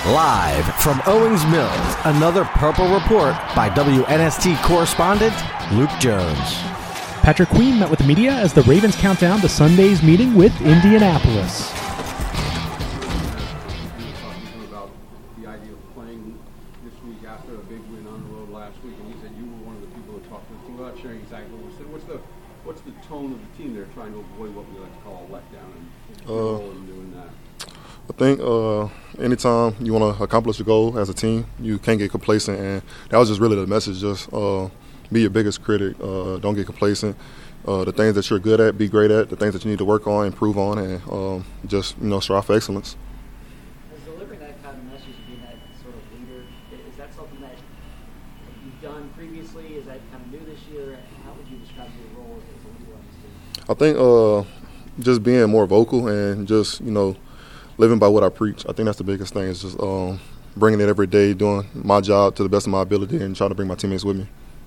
Live from Owings Mills, another Purple Report by WNST correspondent Luke Jones. Patrick Queen met with the media as the Ravens count down to Sunday's meeting with Indianapolis. About the idea of playing this week after a big win on the road last week, and he said you were one of the people that talked to the team without sharing exactly what he said. What's the tone of the team there trying to avoid what we like to call a letdown and doing that? I think anytime you want to accomplish a goal as a team, you can't get complacent, and that was just really the message. Just be your biggest critic. Don't get complacent. The things that you're good at, be great at. The things that you need to work on, improve on, and just strive for excellence. Is delivering that kind of message and being that sort of leader, is that something that you've done previously? Is that kind of new this year? How would you describe your role as a leader on this team? I think just being more vocal and just living by what I preach. I think that's the biggest thing. Is just bringing it every day, doing my job to the best of my ability, and trying to bring my teammates with me.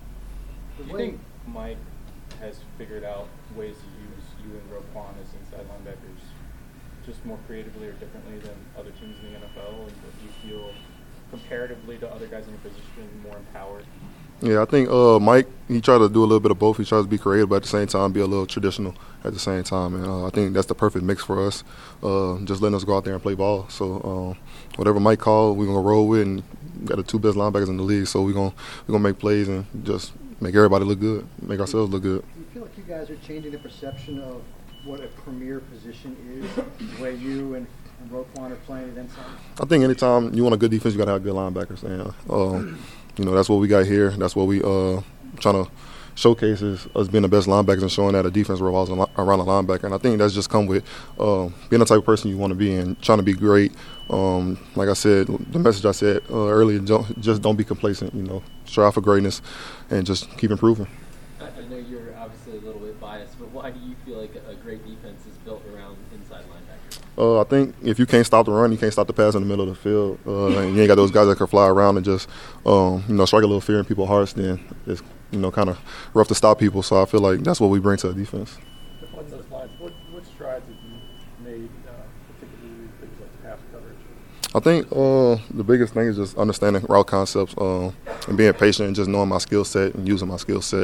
Do you think Mike has figured out ways to use you and Roquan as inside linebackers just more creatively or differently than other teams in the NFL? And do you feel comparatively to other guys in your position more empowered? Yeah, I think Mike, he tried to do a little bit of both. He tries to be creative, but at the same time be a little traditional at the same time. And I think that's the perfect mix for us, just letting us go out there and play ball. So whatever Mike called, we're going to roll with, and we got the two best linebackers in the league. So we're gonna make plays and just make everybody look good, make ourselves look good. Do you feel like you guys are changing the perception of what a premier position is, the way you and Roquan are playing it inside? I think anytime you want a good defense, you got to have good linebackers. And that's what we got here. That's what we trying to showcase is us being the best linebackers and showing that a defense revolves around the linebacker. And I think that's just come with being the type of person you want to be and trying to be great. Like I said, the message I said earlier, don't be complacent. Strive for greatness and just keep improving. I know you're obviously a little bit biased, but why do you feel like a great defense is built around inside linebackers? I think if you can't stop the run, you can't stop the pass in the middle of the field, and you ain't got those guys that can fly around and just, strike a little fear in people's hearts, then it's, kind of rough to stop people. So I feel like that's what we bring to the defense. On those lines, what strides have you made, particularly things like pass coverage? I think the biggest thing is just understanding route concepts and being patient and just knowing my skill set and using my skill set.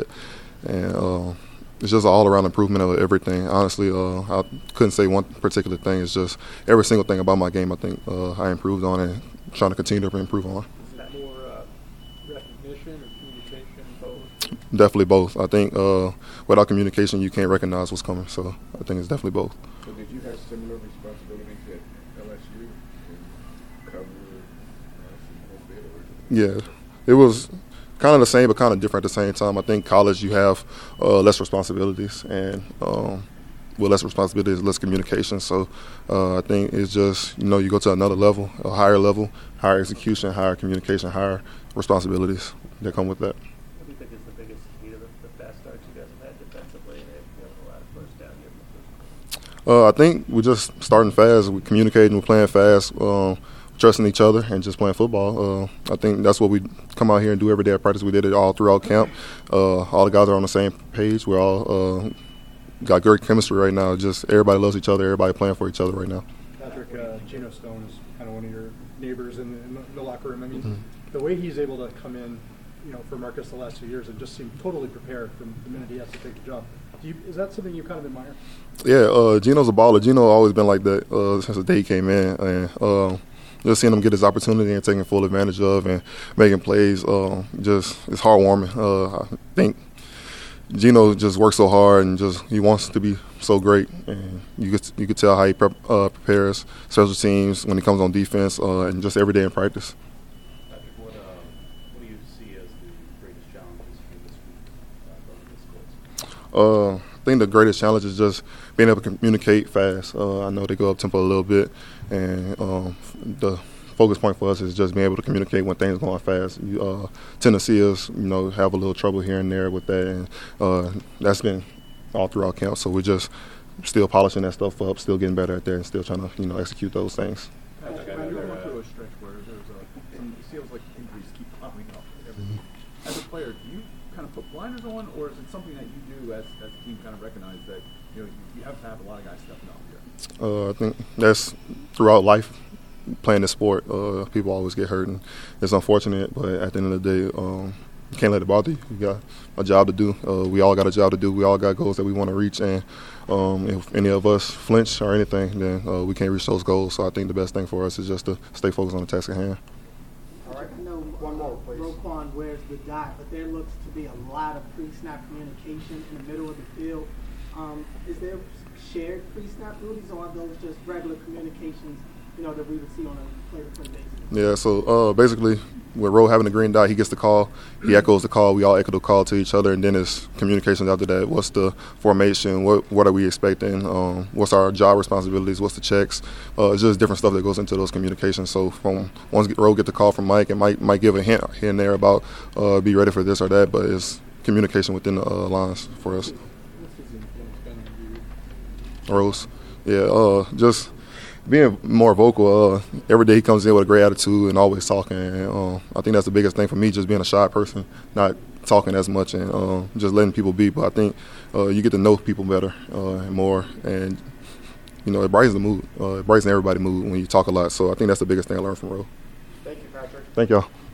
And it's just an all-around improvement of everything. Honestly, I couldn't say one particular thing. It's just every single thing about my game I think I improved on and trying to continue to improve on. Is it more recognition or communication, both? Definitely both. I think without communication, you can't recognize what's coming. So I think it's definitely both. So did you have similar responsibilities at LSU in cover Yeah, it was kind of the same but kind of different at the same time. I think college you have less responsibilities, and with less responsibilities, less communication. So I think it's just, you go to another level, a higher level, higher execution, higher communication, higher responsibilities that come with that. What do you think is the biggest key to the fast starts you guys have had defensively and a lot of first down here? I think we're just starting fast. We're communicating, we're playing fast, trusting each other, and just playing football. I think that's what we come out here and do every day at practice. We did it all throughout camp. All the guys are on the same page. We're all got great chemistry right now. Just everybody loves each other. Everybody playing for each other right now. Patrick, Geno Stone is kind of one of your neighbors in the locker room. I mean, the way he's able to come in, for Marcus the last 2 years and just seem totally prepared from the minute he has to take the job. Is that something you kind of admire? Yeah, Geno's a baller. Geno always been like that since the day he came in. And just seeing him get his opportunity and taking full advantage of and making plays, it's heartwarming. I think Geno just works so hard and he wants to be so great. And you could tell how he prepares special teams when he comes on defense and just every day in practice. Patrick, what do you see as the greatest challenges for this week running this course? I think the greatest challenge is just being able to communicate fast. I know they go up tempo a little bit, and the focus point for us is just being able to communicate when things are going fast. You tend to see us, have a little trouble here and there with that, and that's been all throughout camp. So we're just still polishing that stuff up, still getting better at that, and still trying to, execute those things. You're going through a stretch where it feels like injuries keep popping up. As a player, do you kind of put blinders on, or is it something that you do as a team kind of recognize that you have to have a lot of guys stepping up here? I think that's throughout life. playing this sport. People always get hurt, and it's unfortunate. But at the end of the day, you can't let it bother you. You got a job to do. We all got a job to do. We all got goals that we want to reach, and if any of us flinch or anything, then we can't reach those goals. So I think the best thing for us is just to stay focused on the task at hand. All right, I know one more, please. Roquan wears the dot, but there looks to be a lot of pre-snap communication in the middle of the field. Is there shared pre-snap duties, or are those just regular communications, that we would see on a play-to-play basis? Yeah, so basically, with Ro having the green dot, he gets the call, he echoes the call, we all echo the call to each other, and then it's communications after that. What's the formation? What are we expecting? What's our job responsibilities? What's the checks? It's just different stuff that goes into those communications. So from once Ro get the call from Mike, and Mike might give a hint here and there about be ready for this or that, but it's communication within the lines for us. Rose, yeah, just being more vocal. Every day he comes in with a great attitude and always talking. And, I think that's the biggest thing for me, just being a shy person, not talking as much and just letting people be. But I think you get to know people better and more, and it brightens the mood. It brightens everybody's mood when you talk a lot. So I think that's the biggest thing I learned from Ro. Thank you, Patrick. Thank y'all.